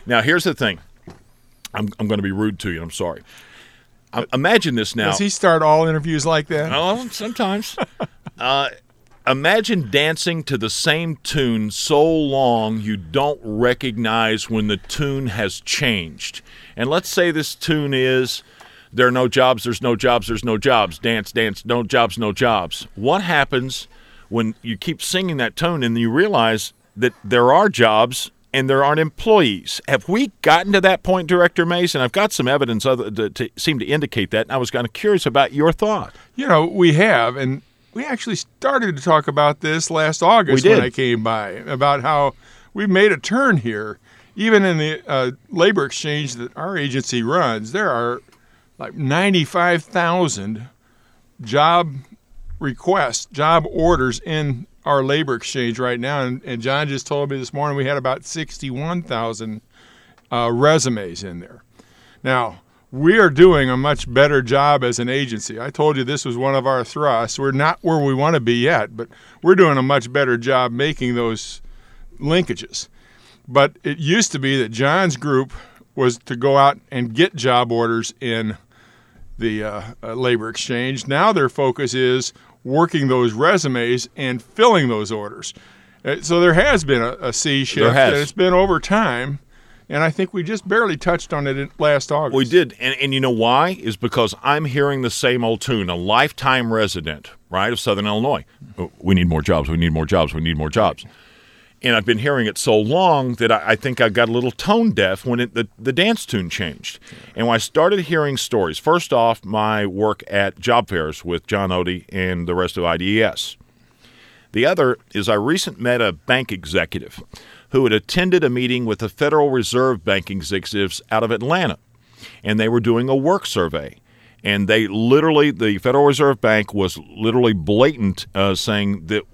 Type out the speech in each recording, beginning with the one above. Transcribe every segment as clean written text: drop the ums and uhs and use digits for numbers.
Now, here's the thing. I'm going to be rude to you. I'm sorry. Imagine this now. Does he start all interviews like that? Oh, sometimes. Imagine dancing to the same tune so long you don't recognize when the tune has changed. And let's say this tune is, there are no jobs, there's no jobs, there's no jobs. Dance, dance, no jobs, no jobs. What happens when you keep singing that tune and you realize that there are jobs and there aren't employees? Have we gotten to that point, Director Mason? I've got some evidence to seem to indicate that, and I was kind of curious about your thought. We have, and we actually started to talk about this last August when I came by, about how we've made a turn here. Even in the labor exchange that our agency runs, there are like 95,000 job requests, job orders in our labor exchange right now. And John just told me this morning we had about 61,000 resumes in there. Now, we are doing a much better job as an agency. I told you this was one of our thrusts. We're not where we want to be yet, but we're doing a much better job making those linkages. But it used to be that John's group was to go out and get job orders in the labor exchange. Now their focus is working those resumes and filling those orders. So there has been a sea shift. And it's been over time. And I think we just barely touched on it last August. We did. And you know why? Is because I'm hearing the same old tune, a lifetime resident, right, of Southern Illinois. We need more jobs. We need more jobs. We need more jobs. And I've been hearing it so long that I think I got a little tone deaf when the dance tune changed. And when I started hearing stories, first off, my work at job fairs with John Odie and the rest of IDES. The other is I recently met a bank executive who had attended a meeting with the Federal Reserve Bank executives out of Atlanta, and they were doing a work survey. And the Federal Reserve Bank was literally blatant, saying that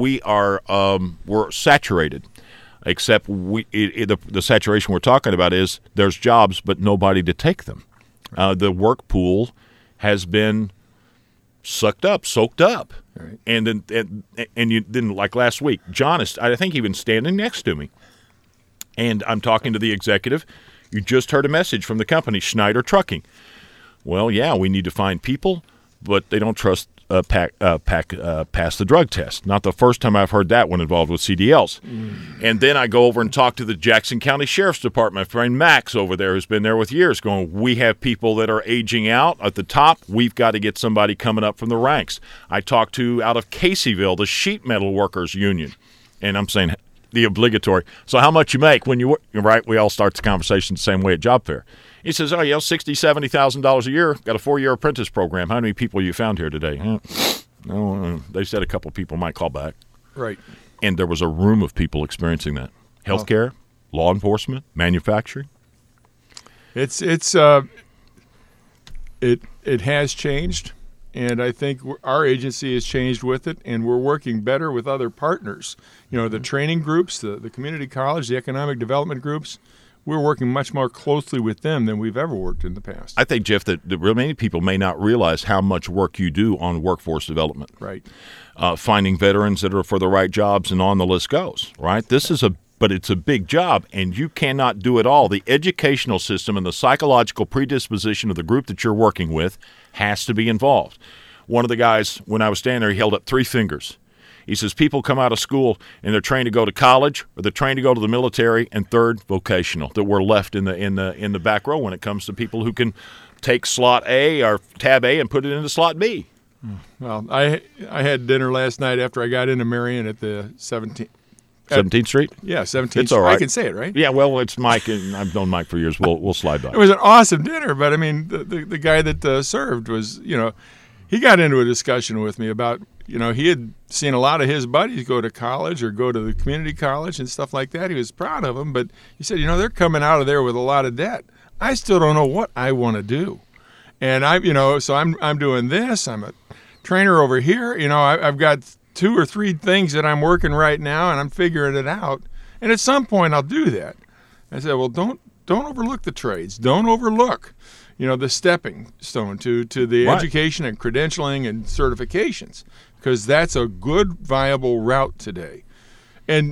we're saturated, except the saturation we're talking about is there's jobs but nobody to take them. The work pool has been soaked up. Right. And then like last week, John is, I think, even standing next to me. And I'm talking to the executive. You just heard a message from the company, Schneider Trucking. Well, yeah, we need to find people, but they don't trust pass the drug test. Not the first time I've heard that one involved with CDLs. And then I go over and talk to the Jackson County Sheriff's Department. My friend Max over there who's been there with years going, we have people that are aging out at the top. We've got to get somebody coming up from the ranks. I talked to out of Caseyville, the Sheet Metal Workers Union, and I'm saying the obligatory. So how much you make when you work? Right, we all start the conversation the same way at job fair. He says, $60,000, $70,000 a year. Got a 4-year apprentice program. How many people you found here today? No, they said a couple of people might call back. Right. And there was a room of people experiencing that. Healthcare, law enforcement, manufacturing. It has changed, and I think our agency has changed with it, and we're working better with other partners. The training groups, the community college, the economic development groups. We're working much more closely with them than we've ever worked in the past. I think, Jeff, that many people may not realize how much work you do on workforce development. Right. Finding veterans that are for the right jobs, and on the list goes, right? But it's a big job, and you cannot do it all. The educational system and the psychological predisposition of the group that you're working with has to be involved. One of the guys, when I was standing there, he held up 3 fingers. He says people come out of school and they're trained to go to college or they're trained to go to the military, and third, vocational, that we're left in the back row when it comes to people who can take slot A or tab A and put it into slot B. Well, I had dinner last night after I got into Marion at the 17th Street? Yeah, 17th It's all right. I can say it, right? Yeah, well, it's Mike, and I've known Mike for years. We'll slide by. It was an awesome dinner, but, I mean, the guy that served was, he got into a discussion with me about, he had seen a lot of his buddies go to college or go to the community college and stuff like that. He was proud of them, but he said, they're coming out of there with a lot of debt. I still don't know what I want to do. And so I'm doing this. I'm a trainer over here. I've got 2 or 3 things that I'm working right now, and I'm figuring it out. And at some point, I'll do that. I said, well, don't overlook the trades. Don't overlook, the stepping stone to the Right. education and credentialing and certifications, because that's a good, viable route today. And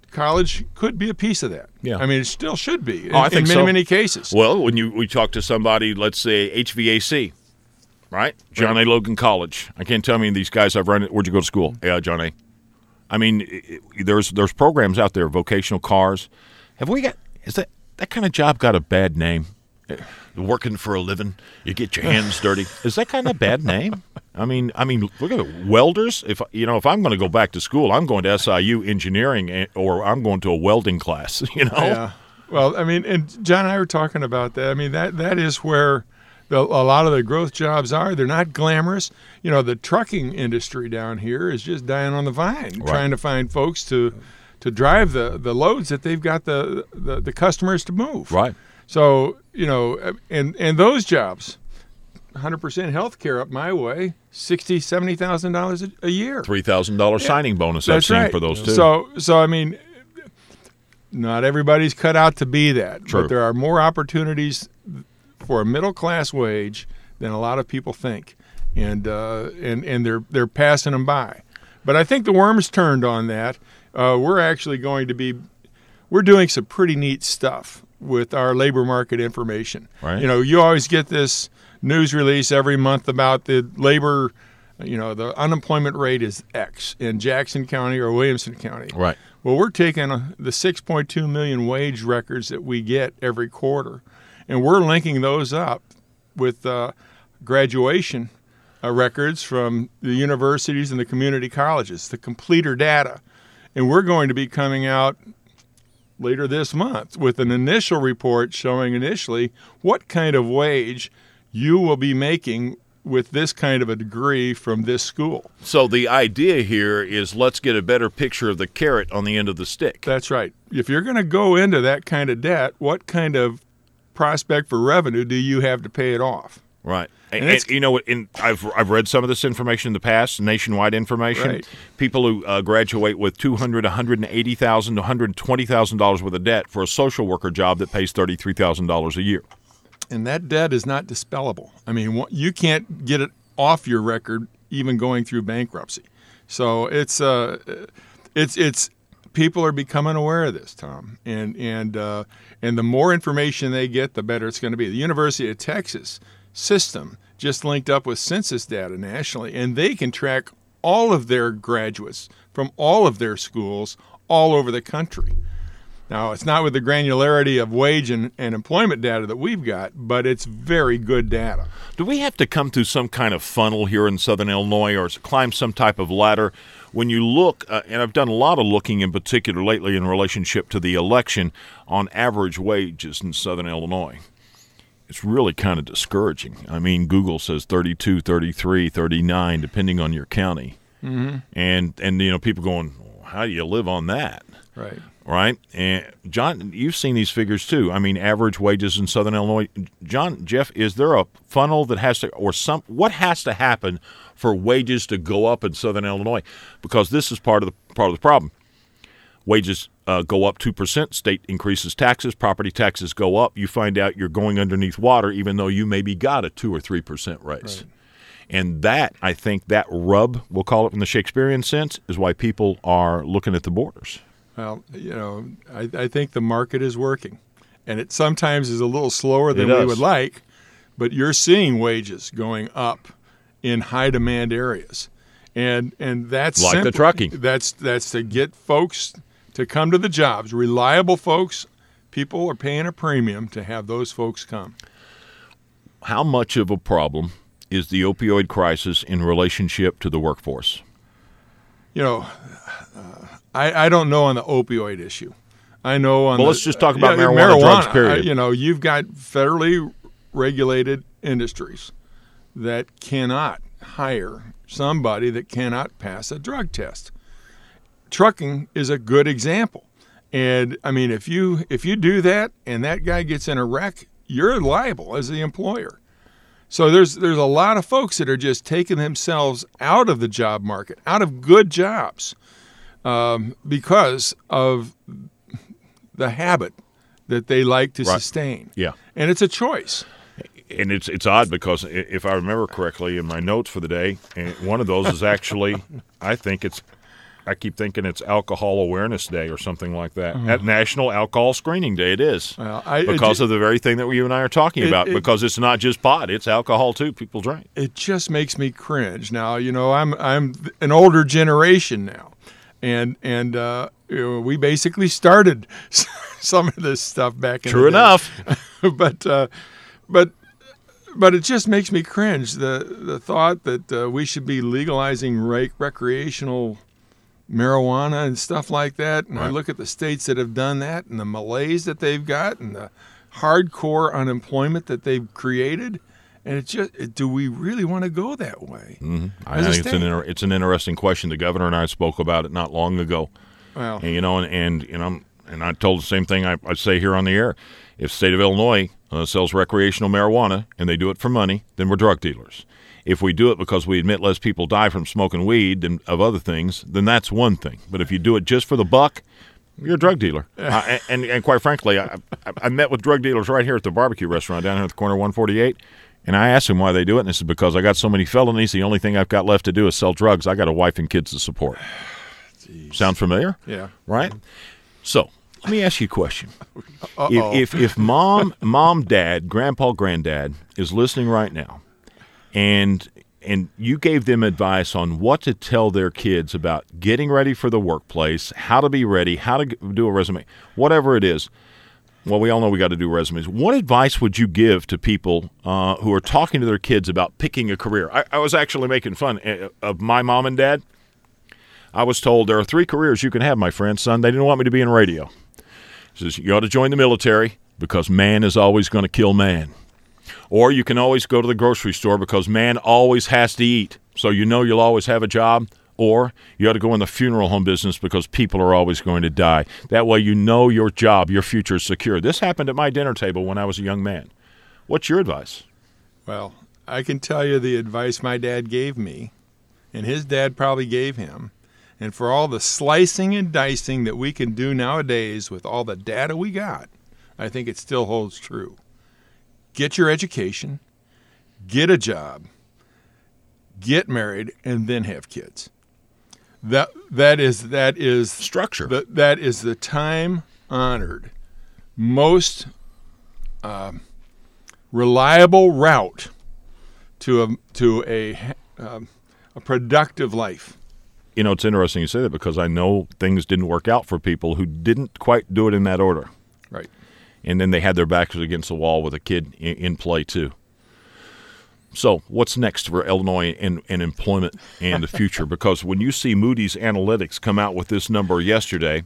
college could be a piece of that. Yeah. I mean, it still should be I think in many, so. many cases. Well, when we talk to somebody, let's say HVAC, right? John A. Logan College. I can't tell me these guys I've run it. Where'd you go to school? Yeah, John A. I mean, there's programs out there, vocational cars. Is that kind of job got a bad name? Working for a living, you get your hands dirty. Is that kind of a bad name? I mean, look at it. Welders. If I'm going to go back to school, I'm going to SIU engineering, or I'm going to a welding class. Yeah. Well, I mean, and John and I were talking about that. I mean, that is where a lot of the growth jobs are. They're not glamorous. The trucking industry down here is just dying on the vine, trying to find folks to drive the loads that they've got the customers to move. Right. So, and those jobs, 100% health care up my way, $60,000, $70,000 a year. $3,000 signing bonus I've seen for those too. So I mean, not everybody's cut out to be that. True. But there are more opportunities for a middle-class wage than a lot of people think. And they're passing them by. But I think the worm's turned on that. We're actually we're doing some pretty neat stuff with our labor market information. Right. You always get this news release every month about the labor, the unemployment rate is X in Jackson County or Williamson County. Right. Well, we're taking the 6.2 million wage records that we get every quarter, and we're linking those up with graduation records from the universities and the community colleges, the completer data. And we're going to be coming out later this month with an initial report showing initially what kind of wage you will be making with this kind of a degree from this school. So the idea here is let's get a better picture of the carrot on the end of the stick. That's right. If you're going to go into that kind of debt, what kind of prospect for revenue do you have to pay it off? Right. And I've read some of this information in the past, nationwide information. Right. People who graduate with $200,000, $180,000 to $120,000 worth of debt for a social worker job that pays $33,000 a year. And that debt is not dispellable. I mean, you can't get it off your record even going through bankruptcy. So it's people are becoming aware of this, Tom, and the more information they get, the better it's going to be. The University of Texas system just linked up with census data nationally, and they can track all of their graduates from all of their schools all over the country. Now, it's not with the granularity of wage and employment data that we've got, but it's very good data. Do we have to come through some kind of funnel here in Southern Illinois or climb some type of ladder? When you look, and I've done a lot of looking in particular lately in relationship to the election on average wages in Southern Illinois, it's really kind of discouraging. I mean, Google says 32, 33, 39, depending on your county. Mm-hmm. And people going, well, how do you live on that? Right. Right? And John, you've seen these figures too. I mean, average wages in Southern Illinois. Jeff, is there a funnel that has to, what has to happen for wages to go up in Southern Illinois? Because this is part of the problem. Wages go up 2%. State increases taxes. Property taxes go up. You find out you're going underneath water, even though you maybe got a 2 or 3% raise. Right. And that, I think, that rub, we'll call it in the Shakespearean sense, is why people are looking at the borders. Well, I think the market is working, and it sometimes is a little slower than we would like, but you're seeing wages going up in high demand areas, and that's like the trucking. That's to get folks to come to the jobs, reliable folks. People are paying a premium to have those folks come. How much of a problem is the opioid crisis in relationship to the workforce? I don't know on the opioid issue. I know on let's just talk about marijuana drugs, period. You've got federally regulated industries that cannot hire somebody that cannot pass a drug test. Trucking is a good example. And, I mean, if you do that and that guy gets in a wreck, you're liable as the employer. So there's a lot of folks that are just taking themselves out of the job market, out of good jobs, because of the habit that they like to sustain. Yeah. And it's a choice. And it's odd because if I remember correctly in my notes for the day, one of those is actually, I think it's I keep thinking it's Alcohol Awareness Day or something like that. At National Alcohol Screening Day, it is. Well, because of the very thing that you and I are talking about, because it's not just pot, it's alcohol too. People drink. It just makes me cringe. Now, I'm an older generation now, and we basically started some of this stuff back in True the day. enough. But it just makes me cringe, the thought that we should be legalizing recreational marijuana and stuff like that. And right. I look at the states that have done that and the malaise that they've got and the hardcore unemployment that they've created. And do we really want to go that way? Mm-hmm. I think it's an interesting question. The governor and I spoke about it not long ago. Well, and I told the same thing I say here on the air. If the state of Illinois sells recreational marijuana and they do it for money, then we're drug dealers. If we do it because we admit less people die from smoking weed than of other things, then that's one thing. But if you do it just for the buck, you're a drug dealer. And quite frankly, I met with drug dealers right here at the barbecue restaurant down here at the corner of 148, and I asked them why they do it, and this is because I got so many felonies, the only thing I've got left to do is sell drugs. I got a wife and kids to support. Jeez. Sound familiar? Yeah. Right? So let me ask you a question. If mom, dad, grandpa, granddad is listening right now, and you gave them advice on what to tell their kids about getting ready for the workplace, how to be ready, how to do a resume, whatever it is. Well, we all know we got to do resumes. What advice would you give to people who are talking to their kids about picking a career? I was actually making fun of my mom and dad. I was told there are 3 careers you can have, my friend, son. They didn't want me to be in radio. Says you ought to join the military because man is always going to kill man. Or you can always go to the grocery store because man always has to eat, so you know you'll always have a job. Or you ought to go in the funeral home business because people are always going to die. That way you know your job, your future is secure. This happened at my dinner table when I was a young man. What's your advice? Well, I can tell you the advice my dad gave me, and his dad probably gave him. And for all the slicing and dicing that we can do nowadays with all the data we got, I think it still holds true. Get your education, get a job, get married, and then have kids. That is structure. That is the time-honored, most reliable route to a productive life. You know, it's interesting you say that because I know things didn't work out for people who didn't quite do it in that order. Right. And then they had their backs against the wall with a kid in play, too. So what's next for Illinois and employment and the future? Because when you see Moody's Analytics come out with this number yesterday,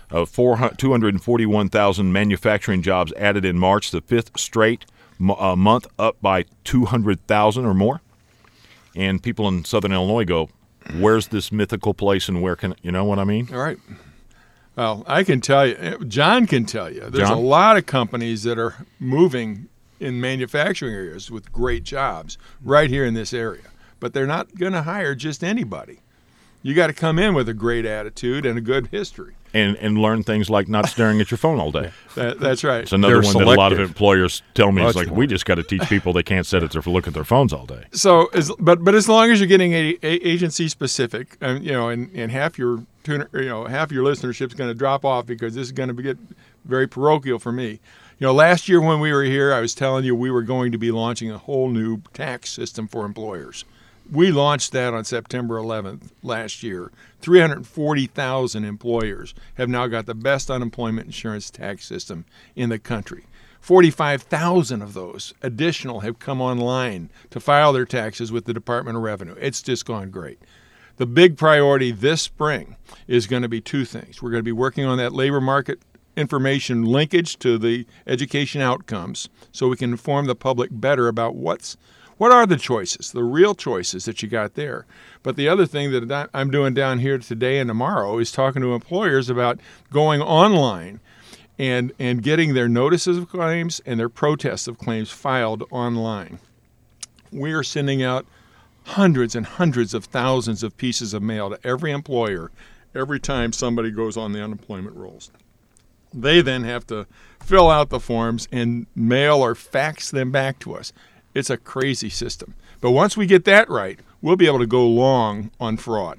241,000 manufacturing jobs added in March, the 5th straight month up by 200,000 or more. And people in Southern Illinois go, where's this mythical place and where can, you know what I mean? All right. Well, I can tell you, John can tell you, there's a lot of companies that are moving in manufacturing areas with great jobs right here in this area. But they're not going to hire just anybody. You got to come in with a great attitude and a good history. And learn things like not staring at your phone all day. That's right. It's another one that a lot of employers tell me. It's like, we just got to teach people they can't sit at their look at their phones all day. So, but as long as you're getting agency specific, and half your listenership is going to drop off because this is going to get very parochial for me. Last year when we were here, I was telling you we were going to be launching a whole new tax system for employers. We launched that on September 11th last year. 340,000 employers have now got the best unemployment insurance tax system in the country. 45,000 of those additional have come online to file their taxes with the Department of Revenue. It's just gone great. The big priority this spring is going to be 2 things. We're going to be working on that labor market information linkage to the education outcomes so we can inform the public better about what are the choices, the real choices that you got there. But the other thing that I'm doing down here today and tomorrow is talking to employers about going online and getting their notices of claims and their protests of claims filed online. We are sending out hundreds and hundreds of thousands of pieces of mail to every employer every time somebody goes on the unemployment rolls. They then have to fill out the forms and mail or fax them back to us. It's a crazy system. But once we get that right, we'll be able to go long on fraud.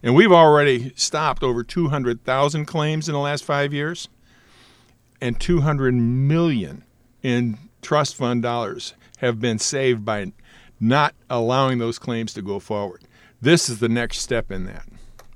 And we've already stopped over 200,000 claims in the last 5 years, and $200 million in trust fund dollars have been saved by not allowing those claims to go forward. This is the next step in that.